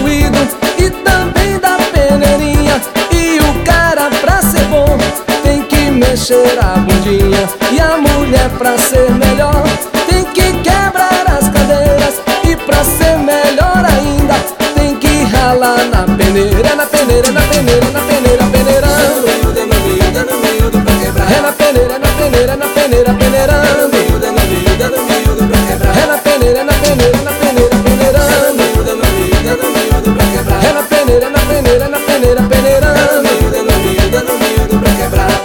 moído e também da peneirinha. E o cara pra ser bom tem que mexer a bundinha, e a mulher pra ser melhor tem que quebrar as cadeiras. E pra ser melhor ainda tem que ralar na peneira, na peneira, na peneira, na peneira, peneirando. Dando miúdo pra quebrar. É na peneira, na peneira, na peneira, peneirando. Dando miúdo pra quebrar. É na peneira, na peneira, na peneira, peneirando. Dando miúdo pra quebrar. É na peneira, na peneira, na peneira, peneirando. Dando miúdo pra quebrar.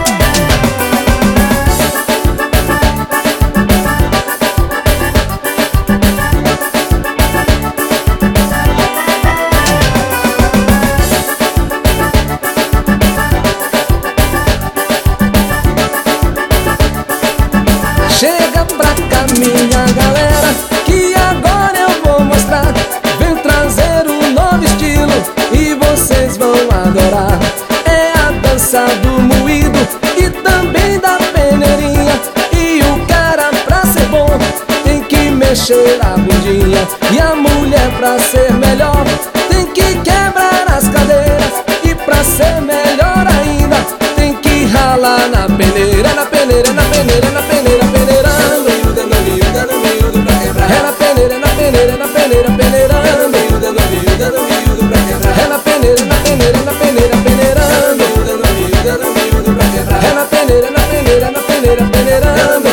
Chega pra cá, minha galera, que agora eu vou mostrar. Venho trazer um novo estilo e vocês vão adorar. É a dança do moído e também da peneirinha. E o cara pra ser bom tem que mexer a bundinha, e a mulher pra ser melhor tem que quebrar as cadeiras. E pra ser melhor ainda tem que ralar na peneira, na peneira, na peneira, na peneira, peneirando. Dando miúdo pra quebrar. É na peneira, na peneira, na peneira, peneirando. Dando miúdo pra quebrar. É na peneira, na peneira, na peneira, peneirando. Dando miúdo pra quebrar. É na peneira, na peneira, na peneira, peneirando.